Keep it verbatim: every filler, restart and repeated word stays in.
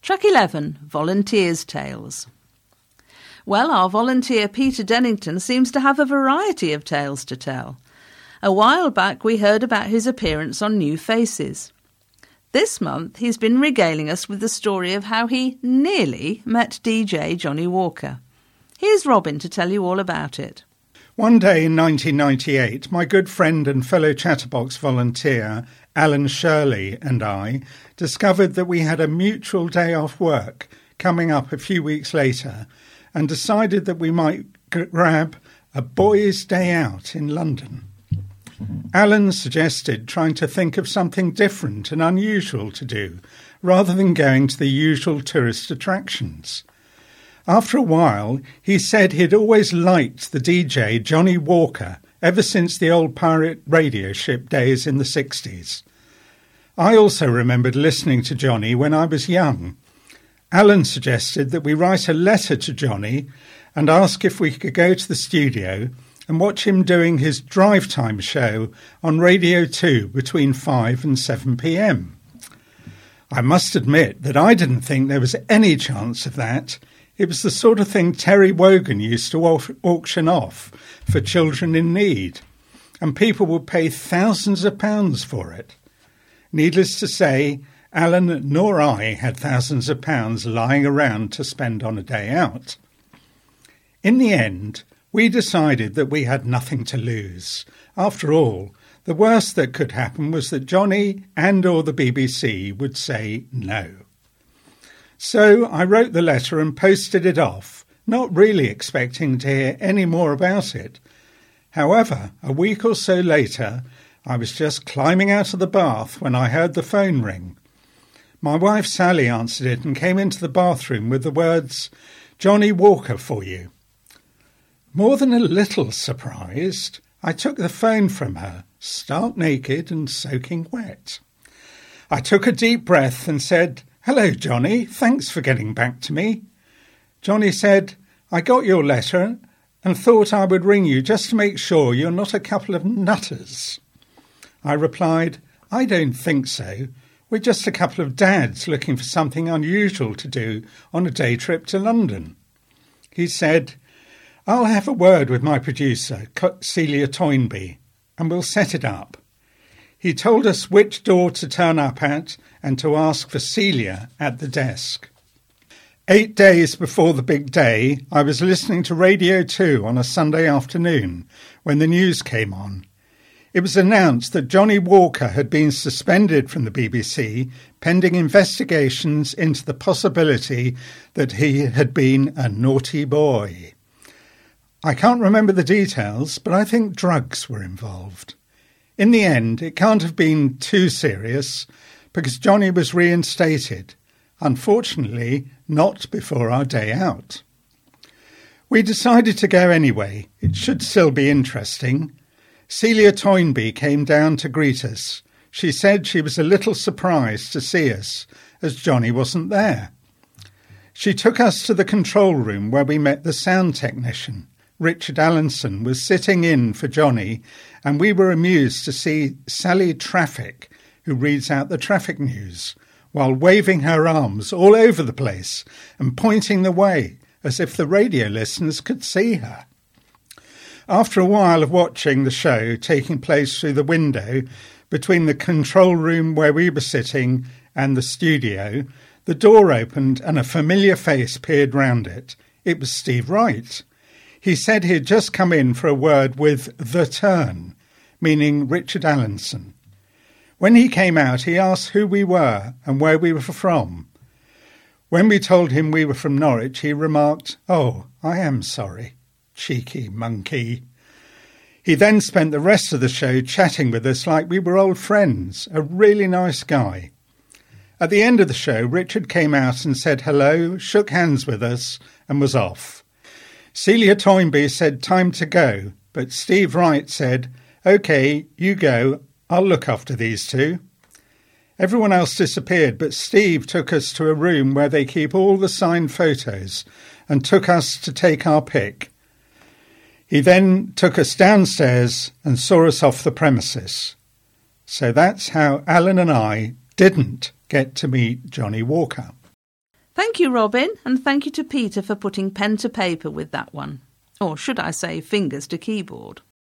Track eleven, Volunteers' Tales. Well, our volunteer Peter Dennington seems to have a variety of tales to tell. A while back we heard about his appearance on New Faces. This month he's been regaling us with the story of how he nearly met D J Johnny Walker. Here's Robin to tell you all about it. One day in nineteen ninety-eight, my good friend and fellow Chatterbox volunteer, Alan Shirley, and I discovered that we had a mutual day off work coming up a few weeks later and decided that we might g- grab a boys' day out in London. Alan suggested trying to think of something different and unusual to do rather than going to the usual tourist attractions. After a while, he said he'd always liked the D J Johnny Walker ever since the old pirate radio ship days in the sixties. I also remembered listening to Johnny when I was young. Alan suggested that we write a letter to Johnny and ask if we could go to the studio and watch him doing his drive time show on Radio two between five and seven p.m. I must admit that I didn't think there was any chance of that. It was the sort of thing Terry Wogan used to au- auction off for children in need, and people would pay thousands of pounds for it. Needless to say, Alan nor I had thousands of pounds lying around to spend on a day out. In the end, we decided that we had nothing to lose. After all, the worst that could happen was that Johnny and or the B B C would say no. So I wrote the letter and posted it off, not really expecting to hear any more about it. However, a week or so later, I was just climbing out of the bath when I heard the phone ring. My wife Sally answered it and came into the bathroom with the words, "Johnny Walker for you." More than a little surprised, I took the phone from her, stark naked and soaking wet. I took a deep breath and said, "Hello, Johnny, thanks for getting back to me." Johnny said, "I got your letter and thought I would ring you just to make sure you're not a couple of nutters." I replied, "I don't think so. We're just a couple of dads looking for something unusual to do on a day trip to London." He said, "I'll have a word with my producer, Celia Toynbee, and we'll set it up." He told us which door to turn up at and to ask for Celia at the desk. Eight days before the big day, I was listening to Radio two on a Sunday afternoon when the news came on. It was announced that Johnny Walker had been suspended from the B B C pending investigations into the possibility that he had been a naughty boy. I can't remember the details, but I think drugs were involved. In the end, it can't have been too serious because Johnny was reinstated, unfortunately not before our day out. We decided to go anyway. It should still be interesting. Celia Toynbee came down to greet us. She said she was a little surprised to see us, as Johnny wasn't there. She took us to the control room where we met the sound technician. Richard Allenson was sitting in for Johnny, and we were amused to see Sally Traffic, who reads out the traffic news, while waving her arms all over the place and pointing the way as if the radio listeners could see her. After a while of watching the show taking place through the window between the control room where we were sitting and the studio, the door opened and a familiar face peered round it. It was Steve Wright. He said he had just come in for a word with The Turn, meaning Richard Allenson. When he came out, he asked who we were and where we were from. When we told him we were from Norwich, he remarked, "Oh, I am sorry. Cheeky monkey." He then spent the rest of the show chatting with us like we were old friends, a really nice guy. At the end of the show, Richard came out and said hello, shook hands with us, and was off. Celia Toynbee said time to go, but Steve Wright said, "OK, you go, I'll look after these two." Everyone else disappeared, but Steve took us to a room where they keep all the signed photos and took us to take our pick. He then took us downstairs and saw us off the premises. So that's how Alan and I didn't get to meet Johnny Walker. Thank you, Robin, and thank you to Peter for putting pen to paper with that one. Or should I say fingers to keyboard.